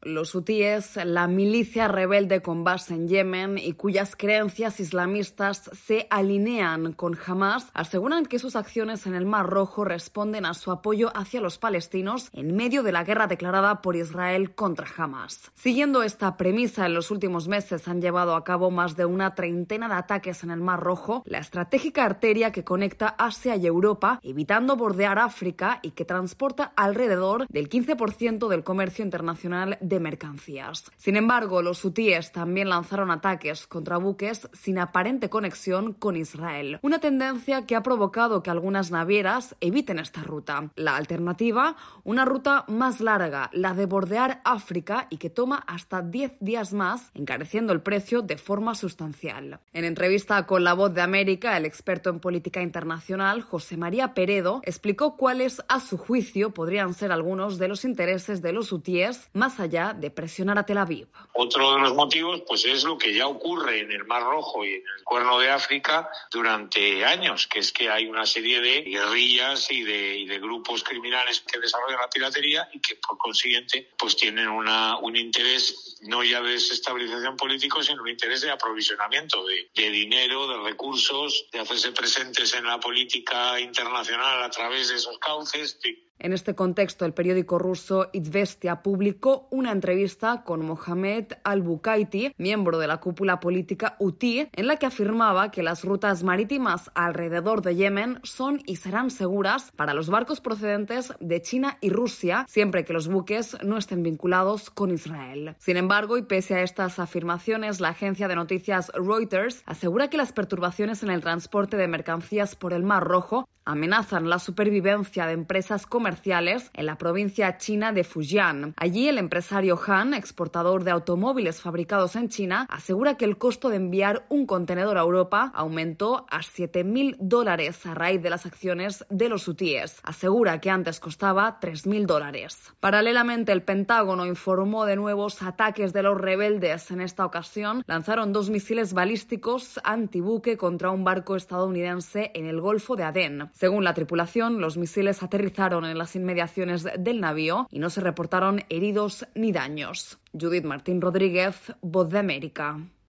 Los hutíes, la milicia rebelde con base en Yemen y cuyas creencias islamistas se alinean con Hamás, aseguran que sus acciones en el Mar Rojo responden a su apoyo hacia los palestinos en medio de la guerra declarada por Israel contra Hamás. Siguiendo esta premisa, en los últimos meses han llevado a cabo más de una treintena de ataques en el Mar Rojo, la estratégica arteria que conecta Asia y Europa, evitando bordear África y que transporta alrededor del 15% del comercio internacional de mercancías. Sin embargo, los hutíes también lanzaron ataques contra buques sin aparente conexión con Israel, una tendencia que ha provocado que algunas navieras eviten esta ruta. La alternativa, una ruta más larga, la de bordear África y que toma hasta 10 días más, encareciendo el precio de forma sustancial. En entrevista con La Voz de América, el experto en política internacional, José María Peredo, explicó cuáles, a su juicio, podrían ser algunos de los intereses de los hutíes, más allá de presionar a Tel Aviv. Otro de los motivos es lo que ya ocurre en el Mar Rojo y en el Cuerno de África durante años, que es que hay una serie de guerrillas y de grupos criminales que desarrollan la piratería y que por consiguiente tienen un interés no ya de desestabilización político, sino un interés de aprovisionamiento de dinero, de recursos, de hacerse presentes en la política internacional a través de esos cauces. En este contexto, el periódico ruso Izvestia publicó una entrevista con Mohamed al-Bukaiti, miembro de la cúpula política hutí, en la que afirmaba que las rutas marítimas alrededor de Yemen son y serán seguras para los barcos procedentes de China y Rusia, siempre que los buques no estén vinculados con Israel. Sin embargo, y pese a estas afirmaciones, la agencia de noticias Reuters asegura que las perturbaciones en el transporte de mercancías por el Mar Rojo amenazan la supervivencia de empresas comerciales en la provincia china de Fujian. Allí, el empresario Han, exportador de automóviles fabricados en China, asegura que el costo de enviar un contenedor a Europa aumentó a $7.000 a raíz de las acciones de los hutíes. Asegura que antes costaba $3.000. Paralelamente, el Pentágono informó de nuevos ataques de los rebeldes. En esta ocasión, lanzaron 2 misiles balísticos antibuque contra un barco estadounidense en el Golfo de Adén. Según la tripulación, los misiles aterrizaron en las inmediaciones del navío y no se reportaron heridos ni daños. Judith Martín Rodríguez, Voz de América.